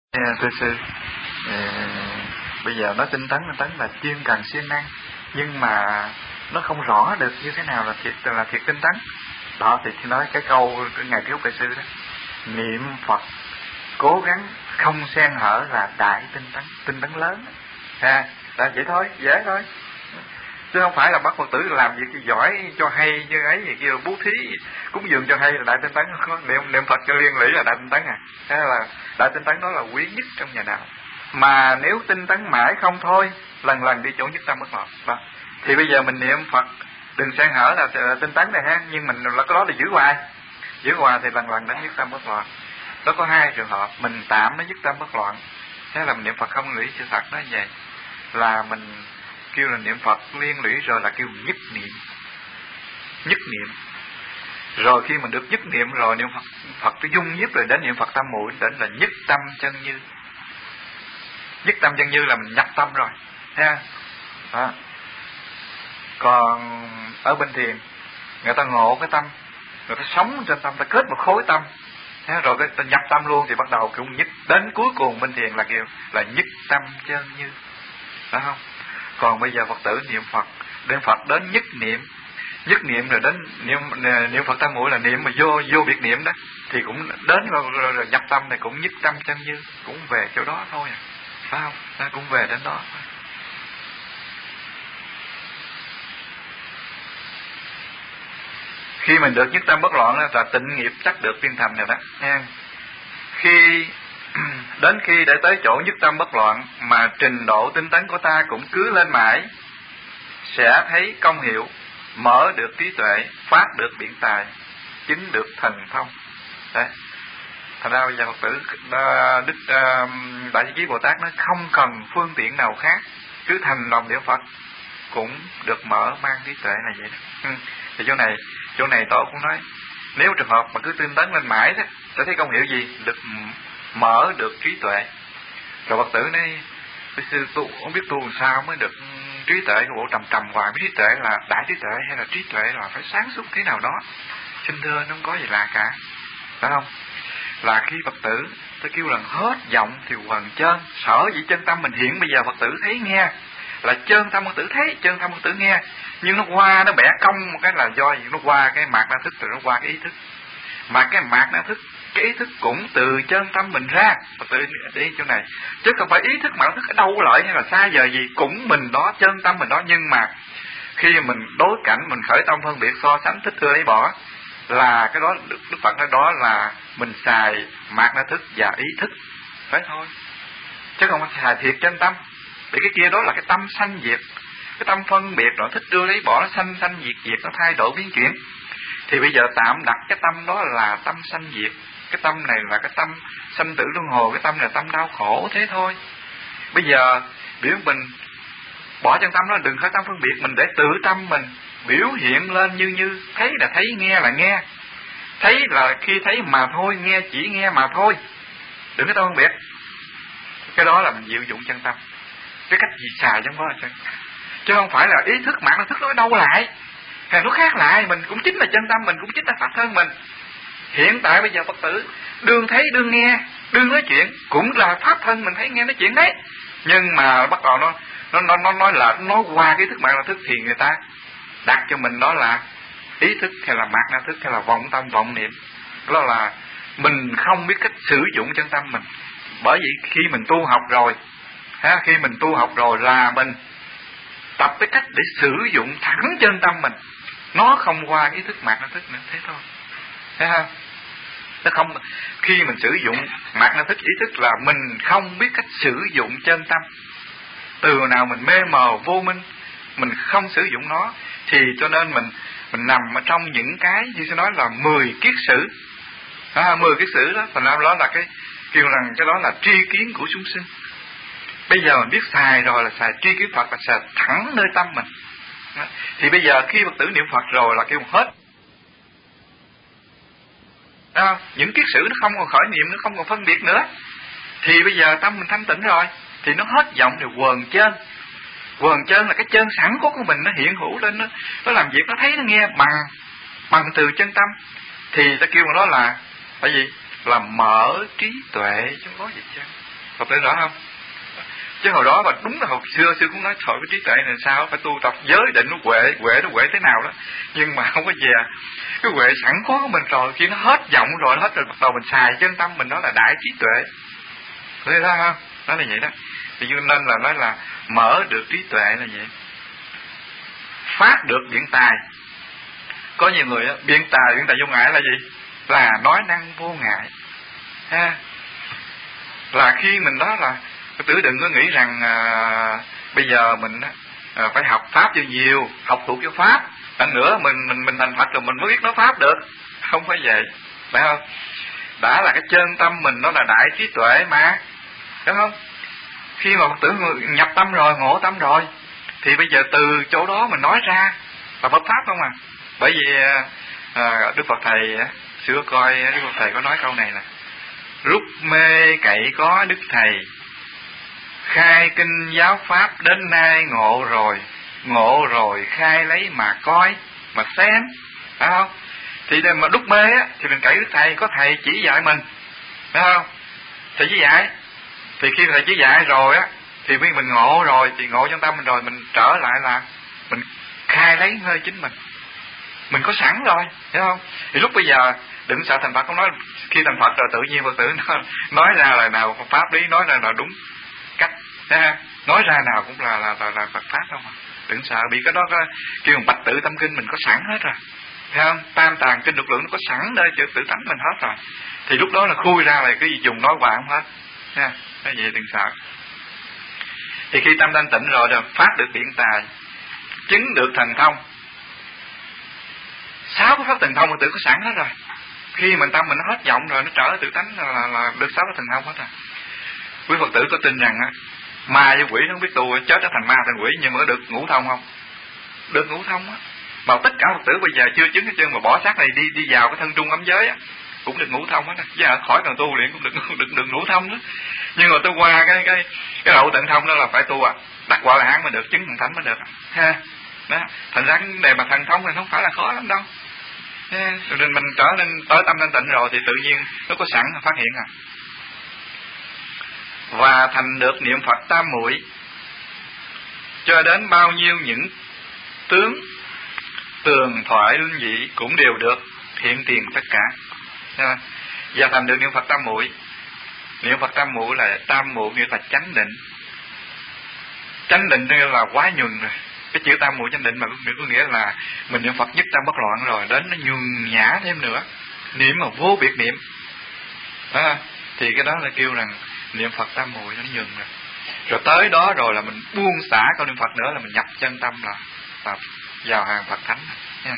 Thưa sư, bây giờ nói tinh tấn là chuyên cần siêng năng, nhưng mà nó không rõ được như thế nào là thiệt tinh tấn. Đó thì nói cái câu ngày thiếu đại sư đó, niệm Phật cố gắng không xen hở là đại tinh tấn lớn. Là vậy thôi, dễ thôi. Chứ không phải là bắt Phật tử làm việc giỏi cho hay như ấy gì kia, bố thí cúng dường cho hay là đại tinh tấn. Niệm Phật cho liên lỉ là đại tinh tấn à? Thế là đại tinh tấn đó là quý nhất trong nhà đạo. Mà nếu tinh tấn mãi không thôi, lần lần đi chỗ nhất tâm bất loạn đó. Thì bây giờ mình niệm Phật đừng xen hở là tinh tấn này ha, nhưng mình là cái đó là giữ hoài thì lần lần đến nhất tâm bất loạn. Đó có hai trường hợp, mình tạm nó nhất tâm bất loạn, thế là mình niệm Phật không lũy sự thật nó vậy, là mình kêu là niệm Phật liên lũy rồi là kêu nhất niệm. Rồi khi mình được nhất niệm rồi, niệm Phật cái dung nhiếp rồi đến niệm Phật tam muội, đến là nhất tâm chân như. Nhất tâm chân như là mình nhập tâm rồi ha. Đó. Còn ở bên thiền người ta ngộ cái tâm, người ta sống trên tâm, ta kết một khối tâm ha, rồi ta nhập tâm luôn thì bắt đầu cũng nhất, đến cuối cùng bên thiền là kêu là nhất tâm chân như, phải không? Còn bây giờ Phật tử niệm Phật, đem Phật đến nhất niệm rồi đến niệm Phật tam muội là niệm mà vô biệt niệm đó, thì cũng đến rồi nhập tâm này cũng nhất tâm chân như, cũng về chỗ đó thôi, phải không? Ta cũng về đến đó. Khi mình được nhất tâm bất loạn là tịnh nghiệp chắc được viên thành rồi đó nha. Đến khi để tới chỗ nhất tâm bất loạn mà trình độ tinh tấn của ta cũng cứ lên mãi, sẽ thấy công hiệu, mở được trí tuệ, phát được biện tài, chứng được thần thông. Đấy. Thành ra bây giờ Phật tử Đức Đại Chí Bồ Tát nói không cần phương tiện nào khác, cứ thành lòng niệm Phật cũng được mở mang trí tuệ là vậy đó. Thì chỗ này tôi cũng nói, nếu trường hợp mà cứ tinh tấn lên mãi đó, sẽ thấy công hiệu gì? Được mở được trí tuệ. Rồi Phật tử nói, sư tu không biết tu làm sao mới được trí tuệ, cái bộ trầm hoài, trí tuệ là đại trí tuệ hay là trí tuệ là phải sáng suốt thế nào đó? Xin thưa, nó không có gì lạ cả, phải không? Là khi Phật tử tôi kêu là hết giọng thì quần chân, sở dĩ chân tâm mình hiện bây giờ Phật tử thấy nghe là chân tâm Phật tử thấy, chân tâm Phật tử nghe, nhưng nó qua nó bẻ cong một cái là do gì? Nó qua cái mạt na thức rồi nó qua cái ý thức, mà cái mạt na thức, cái ý thức cũng từ chân tâm mình ra. Phật tử đi chỗ này, chứ không phải ý thức mà nó thức ở đâu lợi hay là xa giờ gì, cũng mình đó, chân tâm mình đó. Nhưng mà khi mình đối cảnh, mình khởi tâm phân biệt, so sánh, thích ưa lấy bỏ, là cái đó Đức Phật nói đó là mình xài mạt na thức và ý thức, phải thôi, chứ không phải xài thiệt chân tâm. Vì cái kia đó là cái tâm sanh diệt, cái tâm phân biệt nó thích đưa lấy bỏ, nó sanh diệt, nó thay đổi biến chuyển. Thì bây giờ tạm đặt cái tâm đó là tâm sanh diệt, cái tâm này là cái tâm sanh tử luân hồi, cái tâm này là tâm đau khổ, thế thôi. Bây giờ biểu mình bỏ chân tâm đó, đừng khởi tâm phân biệt, mình để tự tâm mình biểu hiện lên như thấy là thấy, nghe là nghe, thấy là khi thấy mà thôi, nghe chỉ nghe mà thôi, đừng có tâm phân biệt. Cái đó là mình diệu dụng chân tâm, cái cách gì xài trong đó chứ không phải là ý thức mạng nó thức nó đâu lại, hay nó khác lại. Mình cũng chính là chân tâm, mình cũng chính là Phật thân mình. Hiện tại bây giờ Phật tử đương thấy, đương nghe, đương nói chuyện cũng là pháp thân mình thấy nghe nói chuyện đấy, nhưng mà bắt đầu nó nói là nó qua cái thức mạng là thức, thì người ta đặt cho mình đó là ý thức hay là mạt na thức hay là vọng tâm vọng niệm. Đó là mình không biết cách sử dụng chân tâm mình. Bởi vì khi mình tu học rồi, khi mình tu học rồi là mình tập cái cách để sử dụng thẳng chân tâm mình, nó không qua ý thức mạt na thức nữa, thế thôi, thấy không? Nó không, khi mình sử dụng mạt na thức ý thức là mình không biết cách sử dụng chân tâm. Từ nào mình mê mờ vô minh, mình không sử dụng nó, thì cho nên mình nằm ở trong những cái như tôi nói là 10 kiết sử. 10 kiết sử đó, thành ra đó là cái kêu rằng cái đó là tri kiến của chúng sinh. Bây giờ mình biết xài rồi là xài tri kiến Phật, là xài thẳng nơi tâm mình. Thì bây giờ khi Phật tử niệm Phật rồi là kêu hết. Những kiết sử nó không còn khởi niệm, nó không còn phân biệt nữa. Thì bây giờ tâm mình thanh tịnh rồi, thì nó hết vọng thì quần chân. Quần chân là cái chân sẵn của mình, nó hiện hữu lên, nó làm việc, nó thấy, nó nghe bằng từ chân tâm. Thì ta kêu nó là cái gì? Là mở trí tuệ, chứ không có gì chứ. Phật tử rõ không? Chứ hồi đó mà đúng là hồi xưa cũng nói thôi cái trí tuệ này sao phải tu tập giới định nó huệ thế nào đó, nhưng mà không có về cái huệ sẵn có của mình rồi, khi nó hết giọng rồi nó hết rồi bắt đầu mình xài chân tâm mình, đó là đại trí tuệ. Thấy đó không? Đó là vậy đó. Thì nên là nói là mở được trí tuệ là vậy. Phát được biện tài. Có nhiều người biện tài vô ngại là gì? Là nói năng vô ngại. Ha. Là khi mình đó là tử đừng có nghĩ rằng bây giờ mình phải học pháp cho nhiều, học thuộc cho pháp, đằng nữa mình thành Phật rồi mình mới biết nói pháp được. Không phải vậy, phải không? Đã là cái chân tâm mình đó là đại trí tuệ mà, đúng không? Khi mà Phật tử nhập tâm rồi, ngộ tâm rồi, thì bây giờ từ chỗ đó mình nói ra là Phật pháp không à? Bởi vì Đức Phật Thầy xưa coi Đức Phật Thầy có nói câu này là rút mê cậy có Đức Thầy, khai kinh giáo pháp đến nay ngộ rồi khai lấy mà coi mà xem, phải không? Thì để mà đúc mê á thì mình cậy Đức Thầy, có Thầy chỉ dạy mình, phải không? Thầy chỉ dạy, thì khi Thầy chỉ dạy rồi á thì mình ngộ rồi, thì ngộ trong tâm mình rồi, mình trở lại là mình khai lấy hơi chính mình có sẵn rồi, hiểu không? Thì lúc bây giờ đừng sợ thành Phật, không nói khi thành Phật rồi tự nhiên Phật tử nói ra lời nào pháp lý, nói ra là đúng cách, nói ra nào cũng là Phật pháp không à. Đừng sợ bị cái đó kêu bằng bạch tự tâm kinh mình có sẵn hết rồi, thấy không? Tam tàng kinh lực lượng nó có sẵn nơi chữ tự tánh mình hết rồi, thì lúc đó là khui ra là cái gì dùng nói hoài không hết nha. Cái gì đừng sợ. Thì khi tâm thanh tịnh rồi phát được biện tài, chứng được thần thông. 6 cái pháp thần thông tự có sẵn hết rồi. Khi mình tâm mình nó hết vọng rồi, nó trở tự tánh là được 6 cái thần thông hết rồi. Quý Phật tử có tin rằng á, ma với quỷ nó không biết tu, chết nó thành ma thành quỷ, nhưng mà được ngũ thông không? Được ngũ thông á. Mà tất cả Phật tử bây giờ chưa chứng cái chân mà bỏ xác này đi vào cái thân trung ấm giới á, cũng được ngũ thông hết á. Chứ khỏi cần tu luyện cũng được ngũ thông đó. Nhưng mà tôi qua cái độ tận thông đó là phải tu đắc quả là hán mới được, chứng thần thánh mới được ha. Đó, thành ra cái đề mà thần thông này không phải là khó lắm đâu. Rồi mình trở nên tới tâm thanh tịnh rồi thì tự nhiên nó có sẵn phát hiện và thành được niệm Phật tam muội, cho đến bao nhiêu những tướng tường thoại linh dị cũng đều được hiện tiền tất cả. Và thành được niệm Phật tam muội. Niệm Phật tam muội là tam muội nghĩa là chánh định. Chánh định đây là quá nhuần rồi. Cái chữ tam muội chánh định mà có nghĩa là mình niệm Phật nhất tâm bất loạn rồi, đến nó nhuần nhã thêm nữa, niệm mà vô biệt niệm đó, thì cái đó là kêu rằng niệm Phật tam muội nó nhuần rồi. Rồi tới đó rồi là mình buông xả câu niệm Phật nữa, là mình nhập chân tâm là vào hàng Phật thánh nha.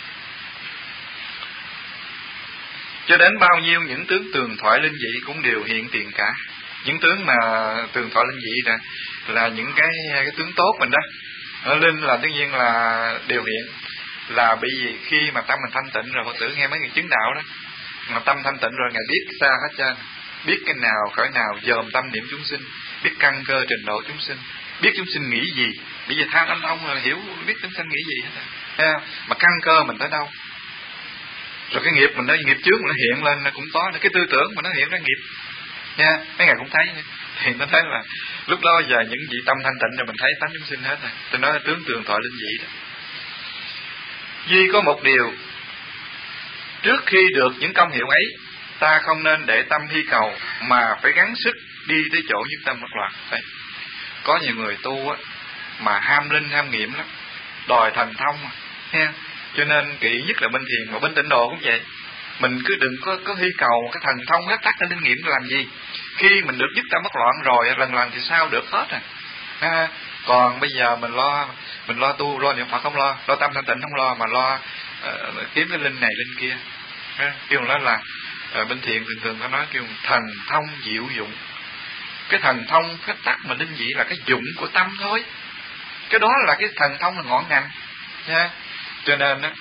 Cho đến bao nhiêu những tướng tường thoại linh dị cũng đều hiện tiền cả. Những tướng mà tường thoại linh dị là những cái tướng tốt mình đó. Ở linh là tất nhiên là điều hiện, là bởi vì khi mà tâm mình thanh tịnh rồi, Phật tử nghe mấy người chứng đạo đó, mà tâm thanh tịnh rồi Ngài biết xa hết trơn, biết cái nào khỏi nào, dòm tâm niệm chúng sinh, biết căn cơ trình độ chúng sinh, biết chúng sinh nghĩ gì. Bây giờ tha tâm thông là hiểu biết chúng sinh nghĩ gì hết, mà căn cơ mình tới đâu. Rồi cái nghiệp mình đó, nghiệp trước nó hiện lên nó cũng có, cái tư tưởng mà nó hiện ra nghiệp nha, mấy ngày cũng thấy. Thì nó thấy là lúc đó giờ những vị tâm thanh tịnh rồi mình thấy tánh chúng sinh hết rồi. Tôi nói là tướng tường thoại linh dị đó. Duy có một điều, trước khi được những công hiệu ấy, ta không nên để tâm hy cầu, mà phải gắng sức đi tới chỗ nhất tâm bất loạn. Đấy. Có nhiều người tu á mà ham linh ham nghiệm lắm, đòi thần thông nha. Cho nên kỹ nhất là bên thiền, mà bên tịnh độ cũng vậy. Mình cứ đừng có hy cầu cái thần thông hết tắc linh nghiệm làm gì. Khi mình được nhất tâm bất loạn rồi, lần thì sao được hết à. Còn bây giờ mình lo tu, lo niệm Phật không lo tâm thanh tịnh không lo, mà lo kiếm cái linh này linh kia. Kêu đó là bên thiền thường có nói kêu thần thông diệu dụng. Cái thần thông cái tắc mà linh dị là cái dụng của tâm thôi. Cái đó là cái thần thông là ngọn ngành nha. Cho nên á,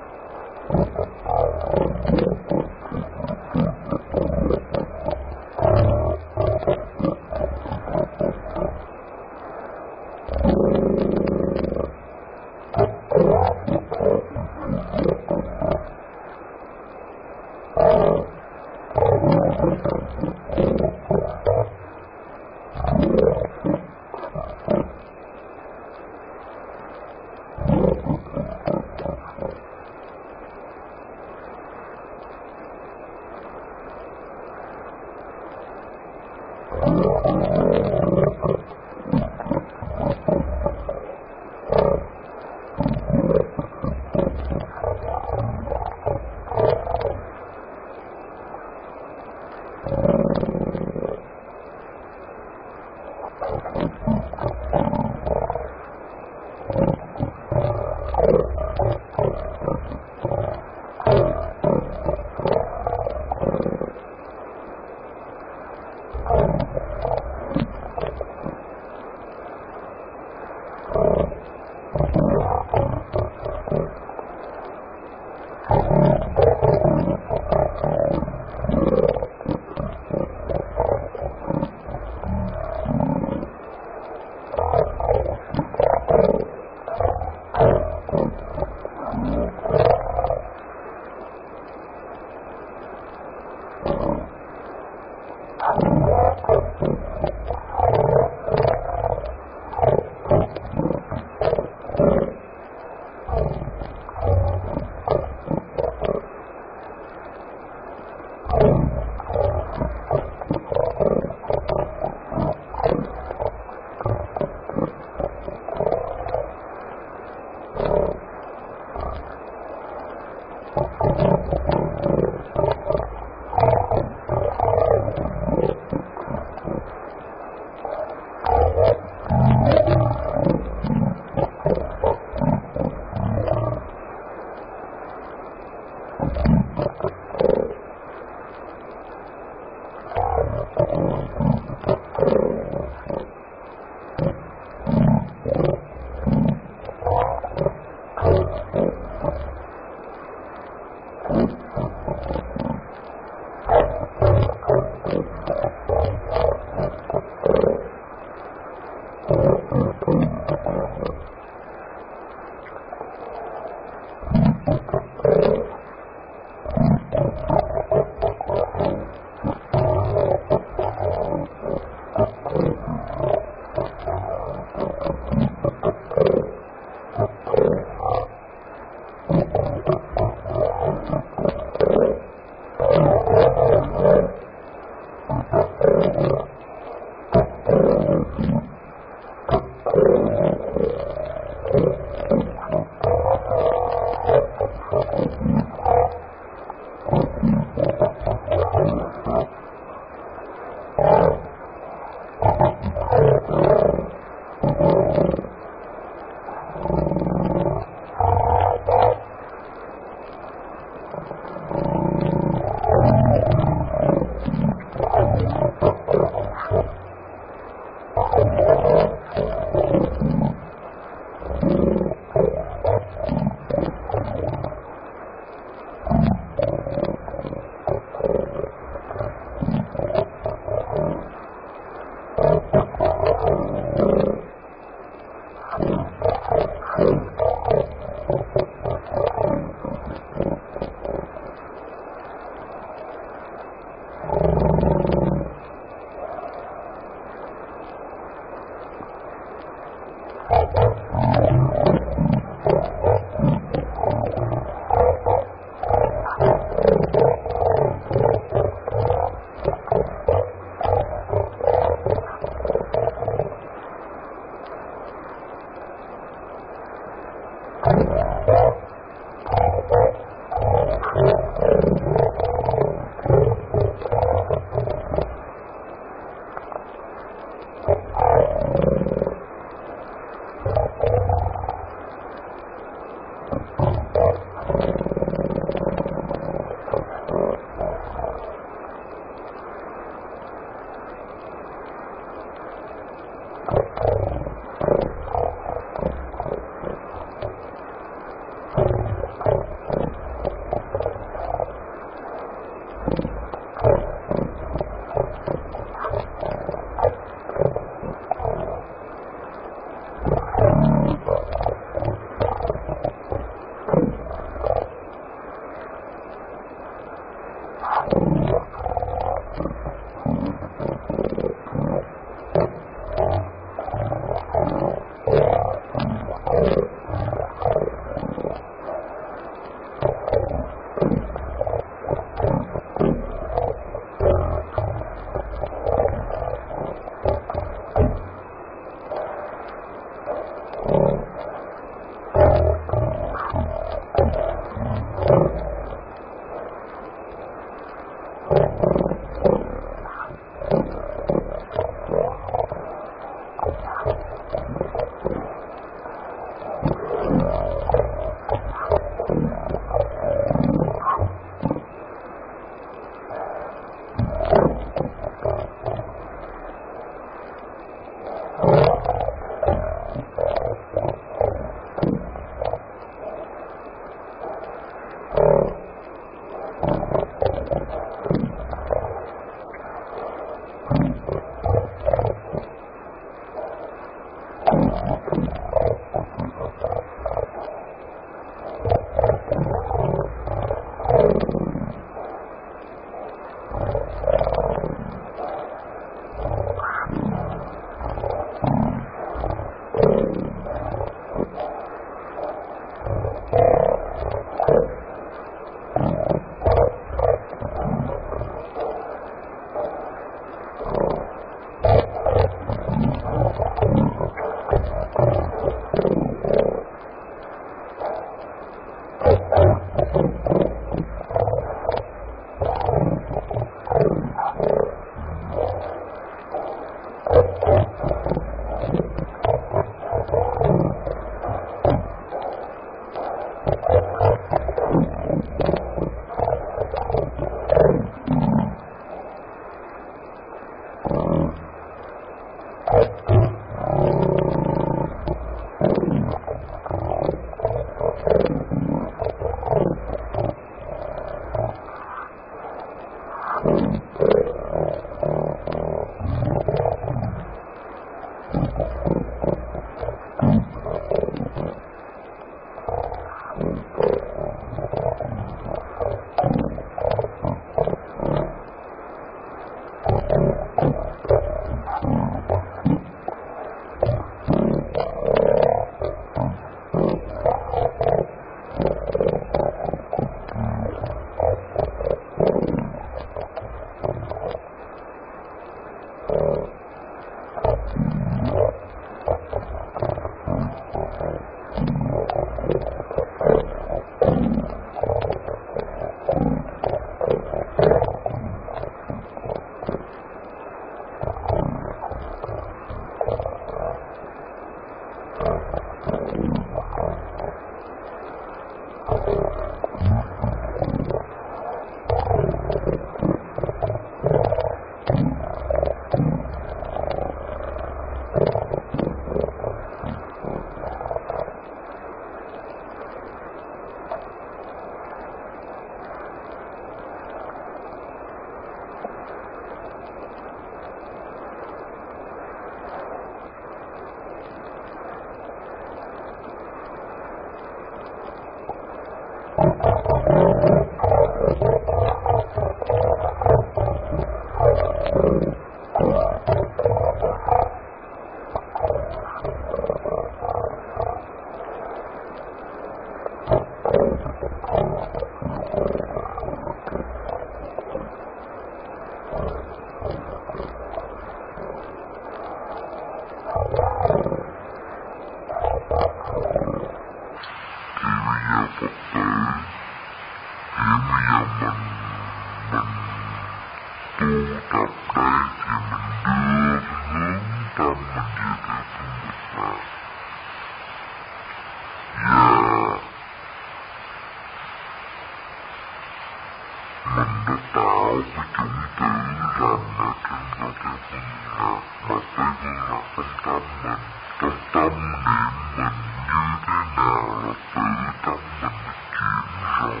chủng tử làm ở trên vào cái phương lạc, mà Tây phương lạc trong tâm mình, trong tâm niệm mình như thế nào là tự tâm mình chuyển rồi.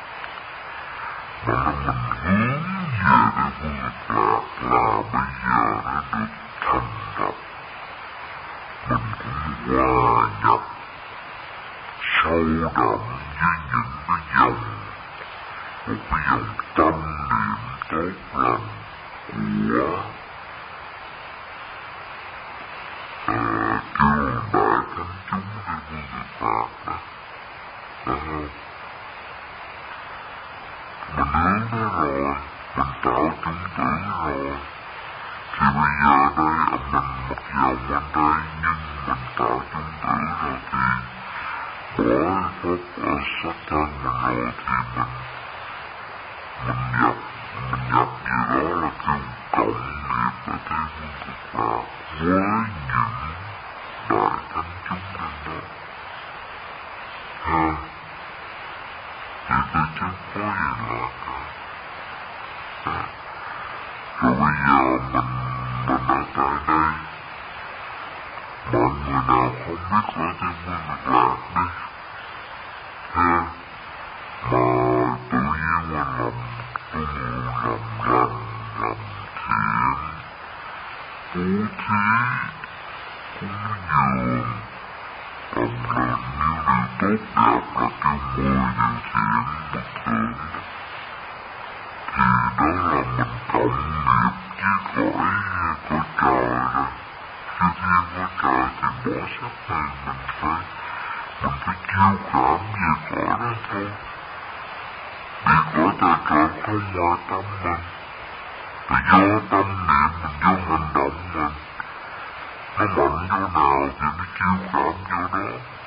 Mà là mình hướng về cái phương lạc là bây giờ nó được thành lập. Mình cũng hòa nhập sâu đậm với những cái dòng, một cái dòng tâm niệm tốt lành của trường đại thánh chúng hay vương Việt Pháp đó. Mình hướng nó rồi, mình tạo chúng tử rồi, thì bây giờ đây mình một dòng bên đây nhưng mình tạo chúng tử rồi thì bỏ phúc ở sắc thân mình rồi thì mình nhập gì đó là kêu cộng nghiệp ở Tây phương cực lạc với những đại thánh chúng lên đó. Ha, thì tôi chẳng có gì lạ cả. Rồi bây giờ mình ở tại đây, mọi người nào không biết ở Tây phương cực lạc đi. Ha, mà tự nhiên mà làm tu làm lành, làm thiện, bố thí, cúng dường, làm nhiều điều tốt đẹp là kêu 10 điều thiện bất thường. Thì đó là mình cộng nghiệp với cõi trời rồi. Khi thiên cõi trời thì bỏ sắc này mình phải chiêu cảm về cõi đó thôi. Vì cõi trời trời không ngoài tâm mình. Vì do tâm niệm mình, do hành động mình, nó mạnh vô nào thì nó chiêu cảm vô đó.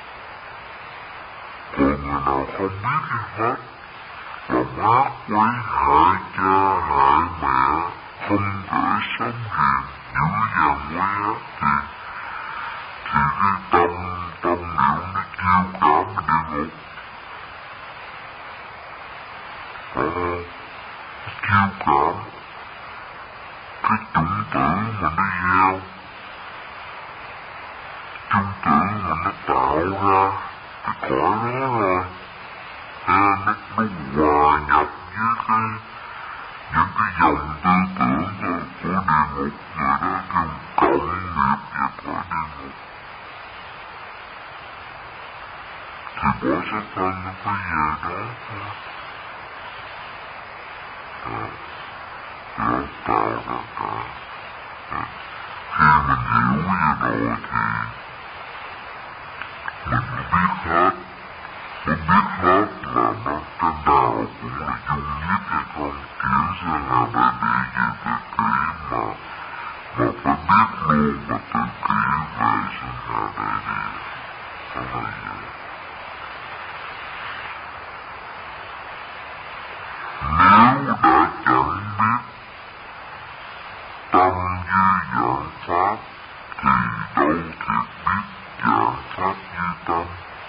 Còn người nào không biết gì hết, làm ác quấy hại cha hại mẹ, không thể sống hiền, dữ dằn quấy ác thì cái tâm niệm nó chiêu cảm địa ngục. Chiêu cảm cái chủng tử mà nó gieo, chủng tử mà nó tạo ra cái cõi đó rồi. Nó hòa nhập với những cái dòng tư tưởng của địa ngục rồi đó, kêu cộng nghiệp về cõi địa ngục. Thì bỏ sắc thân nó phải về đó thôi. Nó tạo ra cả. Khi mình hiểu về rồi thì mình biết hết. Mình biết hết là nó trên nào cũng là dung nhất hay không, chuyển sang hà đại địa về tự kỷ mà phải biết luôn và tự kỷ về sang hà đại địa. Đó là vậy. Nếu đã chẳng biết tâm như dạng pháp thì đâu thiệt biết dạng pháp như tâm.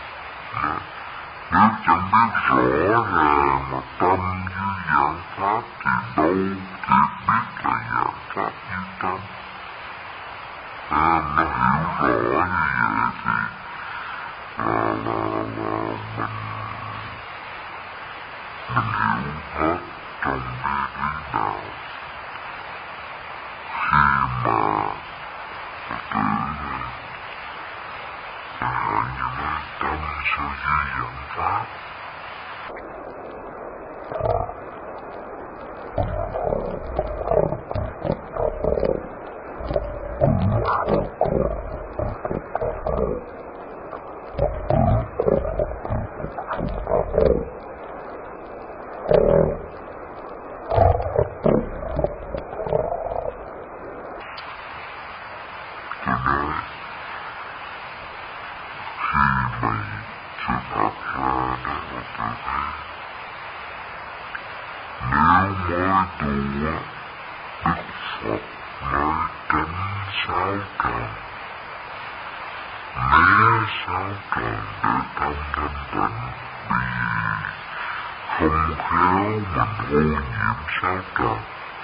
Nếu chẳng biết rõ ràng mà tâm như dạng pháp thì đâu thiệt biết là dạng pháp như tâm. Nó hiểu rõ như vậy thì mình hiểu hết trong cái lý nào. Khi mà tự hạn như vậy tâm sao dưới dạng pháp. Không khéo mình ô nhiễm sáu trần.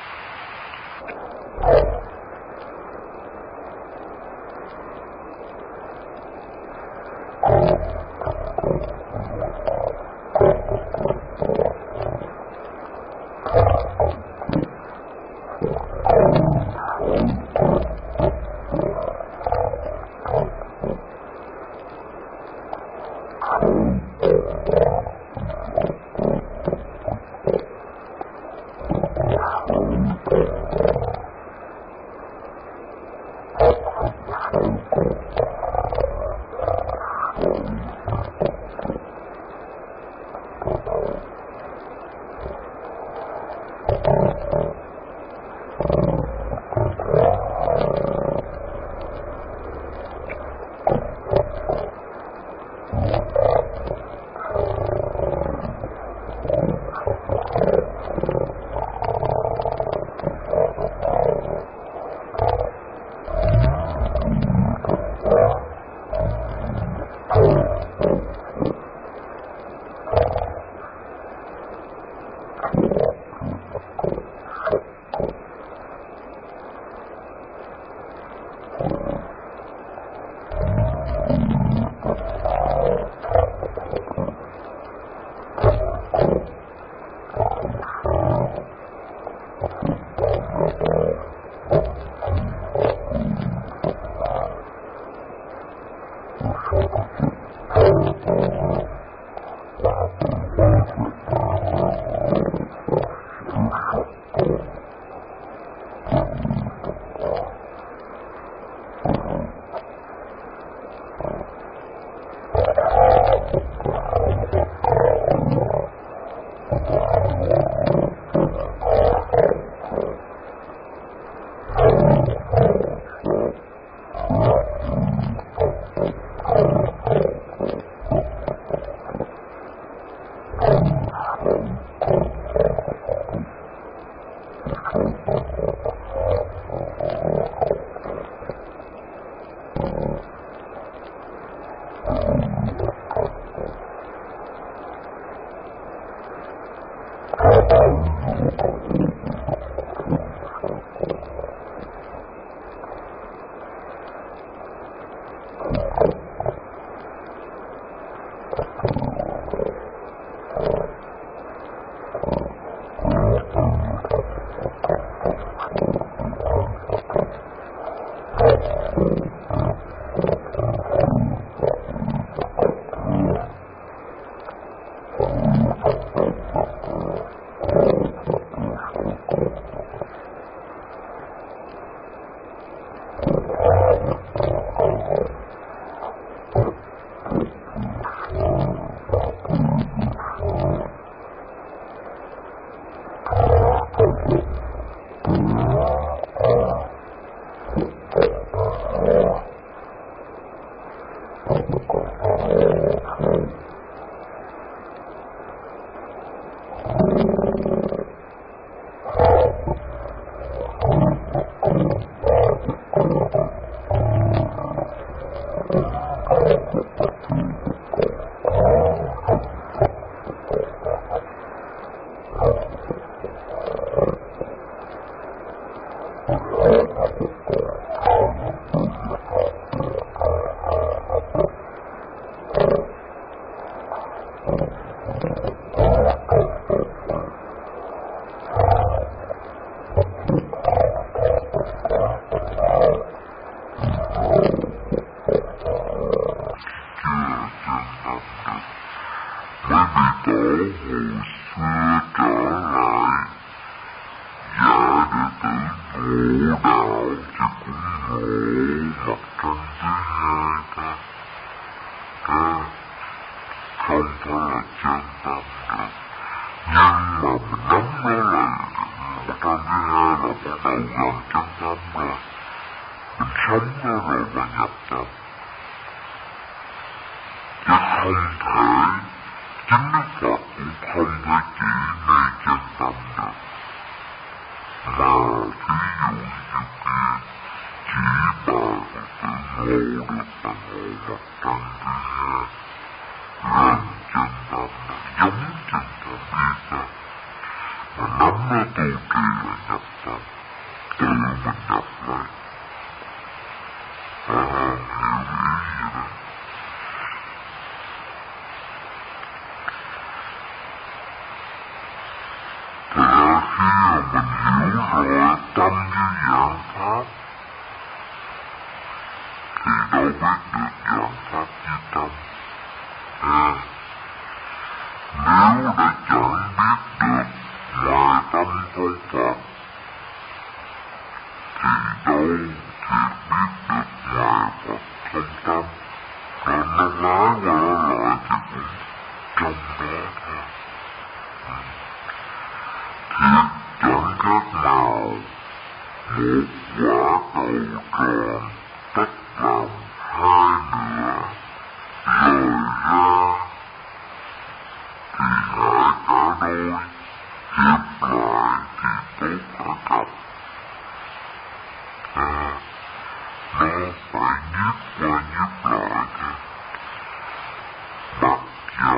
Hãy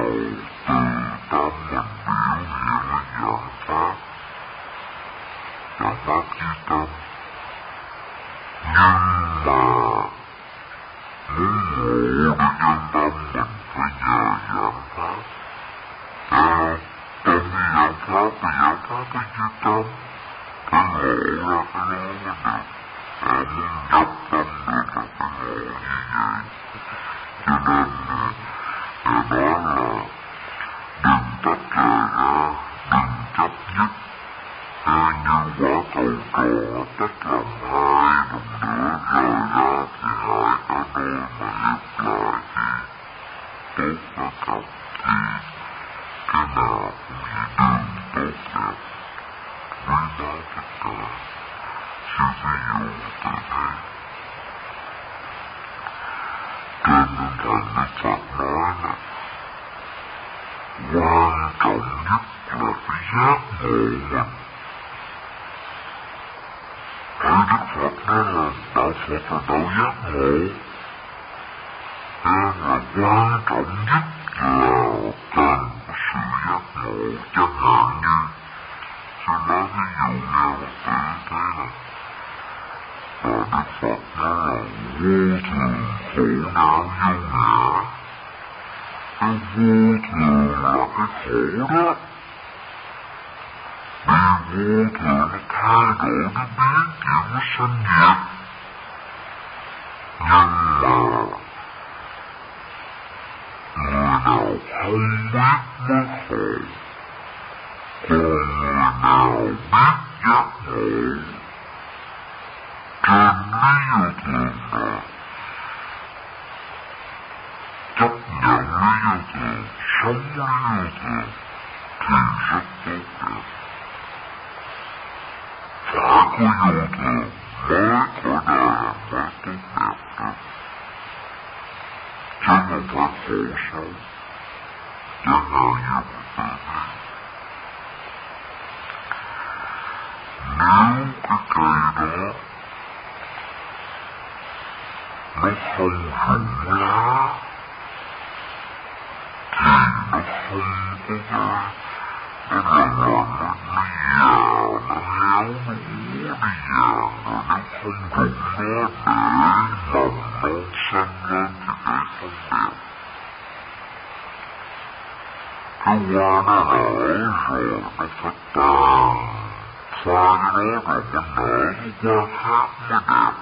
từ tâm mình biểu hiện dạng pháp chi tâm, nhưng mà muốn ngộ được chân tâm mình phải nhờ dạng pháp. Tâm đi dạng pháp thì dạng pháp với chi tâm, cái ngộ ra cái đó mới được. Muốn nhập tâm được là cái ngộ như vậy. Cho nên nói là đừng tách rời ra, đừng chấp nhất. Như quả cầu tròn tách làm hai, đồng nữa rời ra thì hai cái đôi mà ép lại thì tốt là cặp, thì cái nào cũng chỉ đường tốt đẹp. Quý báu tất cả, siêu ví dụ tự thấy. Cho nên Thầy Đức Phật nói là quan trọng nhất là cái giác ngộ mình. Thầy Đức Phật nói là đạo Phật là đạo giác ngộ. Nên là quan trọng nhất là cần có sự giác ngộ. Chẳng hạn như tôi nói ví dụ nghe một tự thế là Đức Phật nói là vô thường khổ não vô ngã. Cái vô thường là cái khổ đó. Vì vô thường nó thay đổi, nó biến chuyển, nó sanh diệt. Nhưng mà người nào không biết mới khổ. Còn người nào biết giác ngộ trên lý vô thường là chấp nhận lý vô thường, sống lý vô thường thì rất tốt đẹp. Phải có vô thường mới khỏi đời mới tốt đẹp được. Chứ không phải khổ sâu. Chẳng hạn như một tự nhiên. Nếu cái cây đó nó không rụng lá thì nó không có ra. Nó là nó già, nó héo, nó úa đi vàng. Rồi nếu không rụng nó để mầm non xanh lên thì cái không đẹp. Cái hoa nó nở rồi nó phải tàn, pha cái đó rồi nó nở cái hoa khác mới đẹp.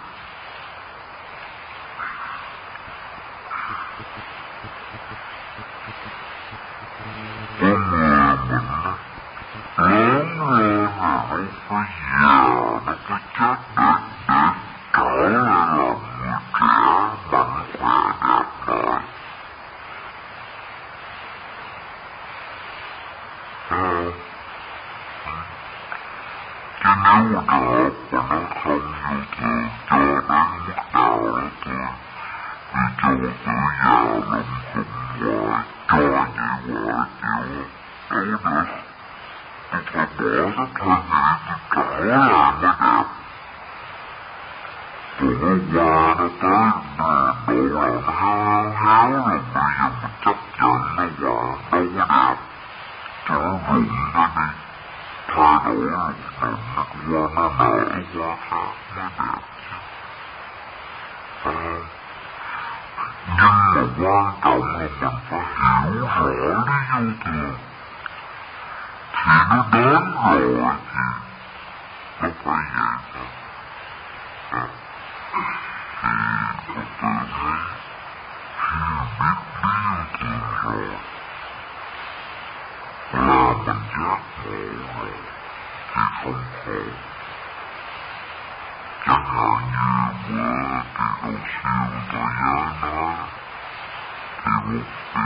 Con người mình lớn lên rồi nó phải già, nó phải chết để trở lại làm người trẻ mạnh khỏe đẹp lại. Chứ nếu mà được mà nó không vô thường cho đến mức nào đó thôi, thì cho tới già lắm khủng hoài, cho như hoài chịu đâu được. Tôi phải bỏ cái thân thể tôi trở lại mới đẹp. Còn nó qua nó tới độ làm héo rồi bây giờ mình chấp nhận nó qua đâu có đẹp. Cho nó rụng ra đi, thay đổi rồi nó qua nó nở qua khác mới đẹp chứ. Nhưng mà quan trọng là mình phải hiểu rõ lý vô thường. Thì nó đến rồi thì nó phải vậy thôi. Thì tôi thấy khi biết lý vô thường rồi là mình giác ngộ rồi thì không khổ. Chẳng hạn như bữa Kỳ Độ Siêu tôi nhớ nói thì một vị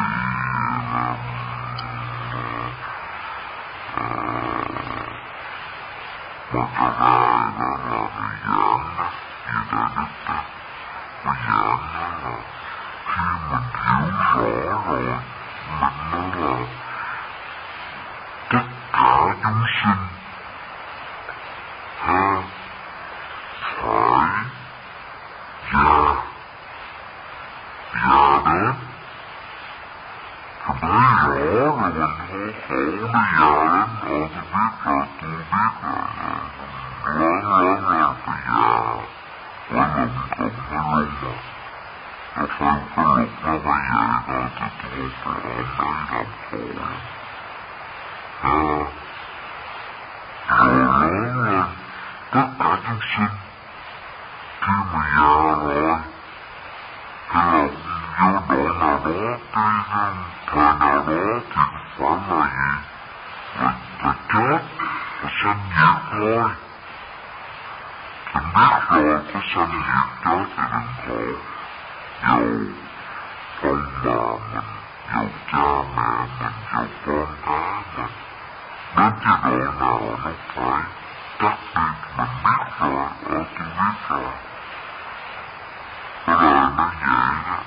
mà trở lại đó là người giảng đó, như Đại Đức đó. Người giảng đó là khi mình hiểu rõ rồi, mình nói là tất cả chúng sinh rồi mình khổ khổ đi già đến rồi tôi biết rồi, lớn rồi phải già, quay lụm cụm hay luôn mà. Rồi phải cái lúc nó phải vậy rồi thì tôi phải ôm lấy làm khổ lắm. Rồi lớn lên, tất cả chúng sinh, khi mà già rồi, thì là vô độ nào đó, cái thời nào đó thì phải là gì? Là chết, là sanh diệt thôi. Thì biết rồi cái sanh diệt chết thì đừng khổ. Dầu ông bà mình, dầu cha mẹ mình, dầu con cái mình, đến cái độ nào nó phải cắt đi, mình biết rồi, tôi biết rồi. Cái đời nó vậy đó.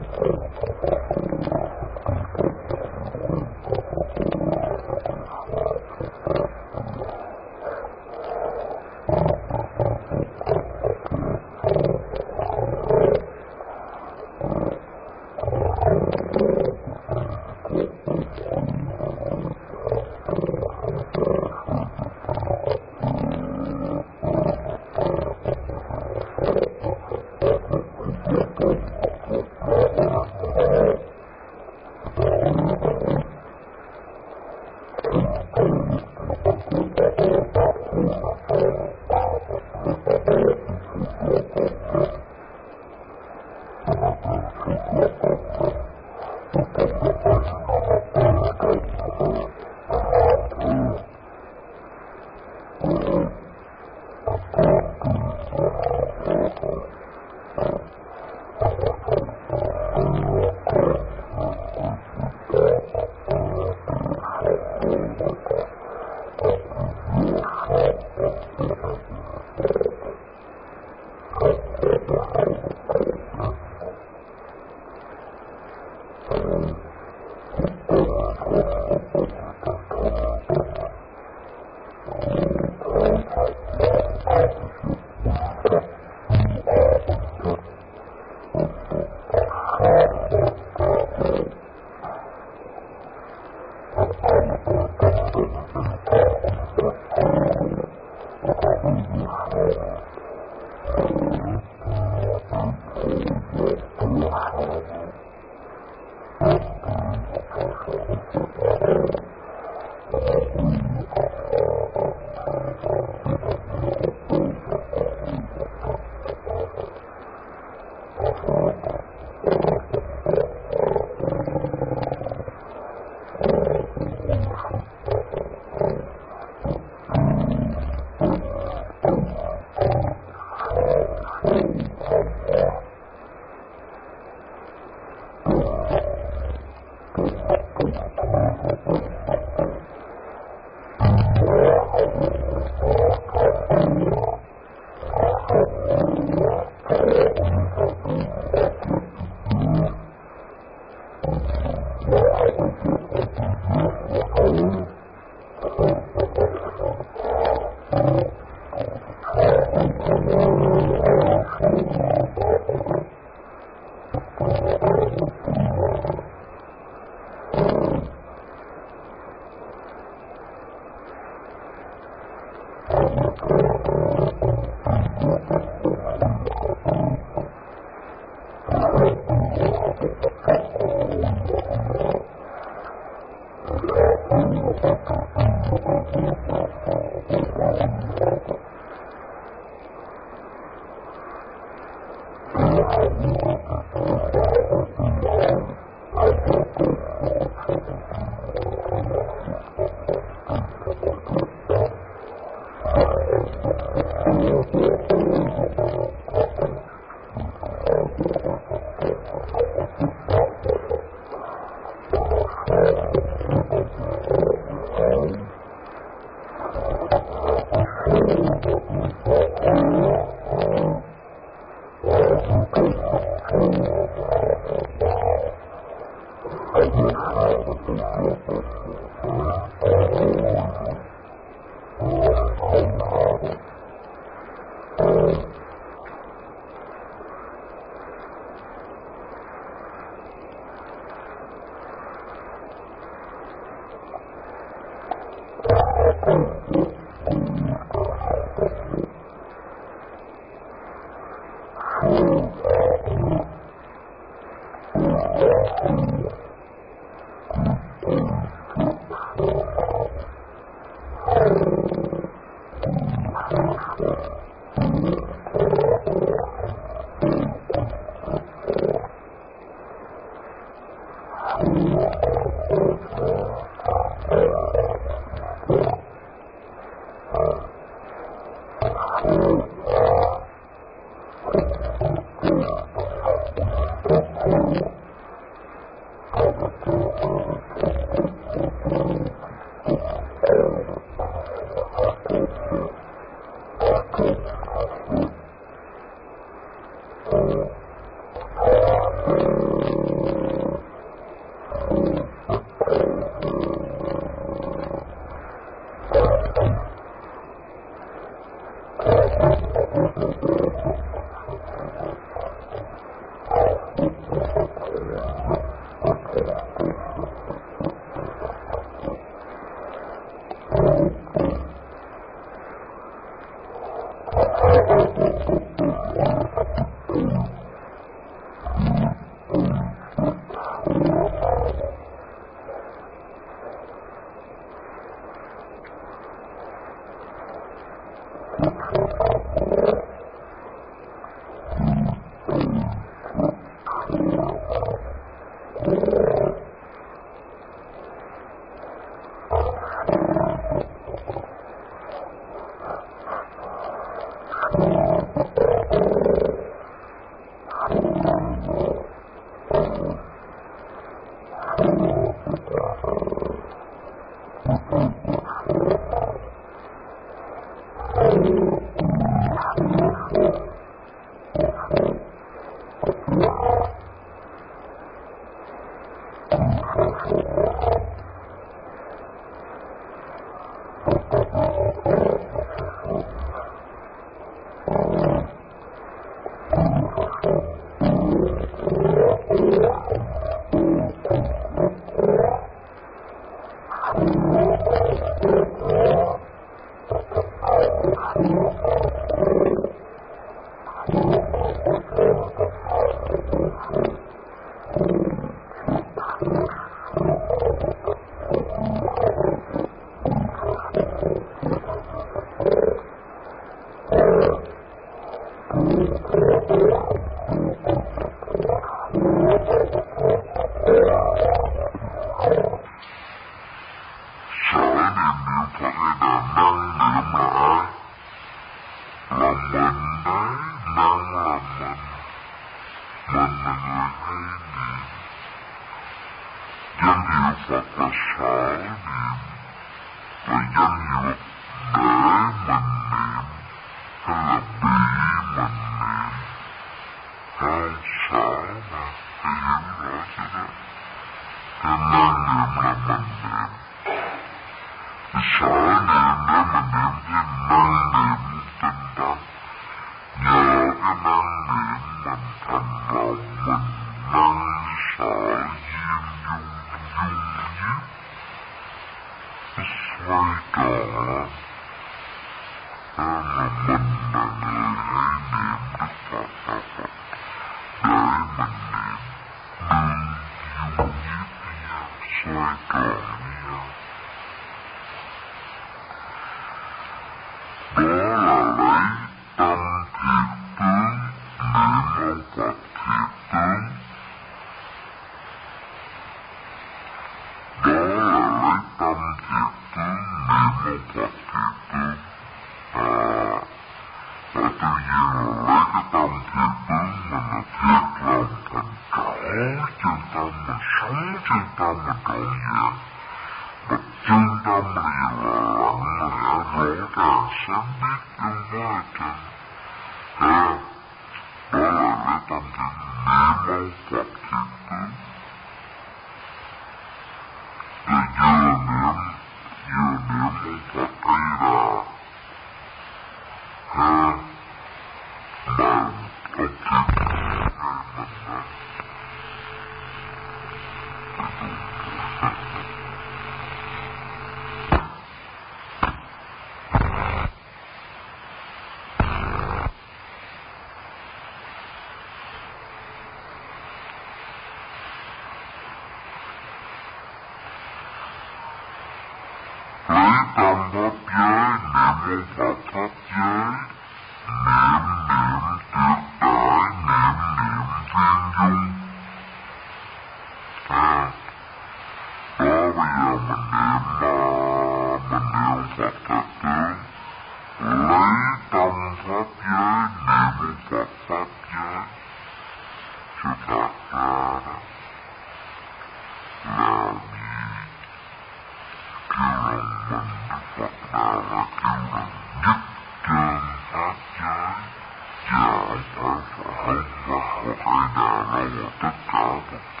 Phật Đà là kêu rằng dứt trơn pháp giới, và không phải và ai nào đâu mà tất cả Phật tử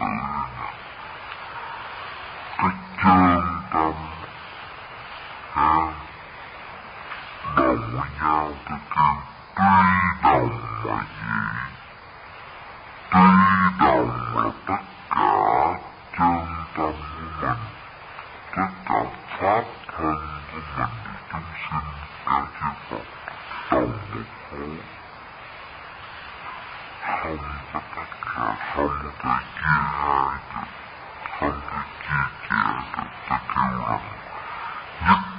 cái chân tâm đồng với nhau thì kêu tuy đồng mà dị, tuy đồng là tất cả chân tâm của mình, tất cả pháp thân của mình thì chúng sinh cả chư Phật đồng một khối, không có tất cả, không thể chia hai được, không thể chia sẻ được. Ta kêu rằng nhất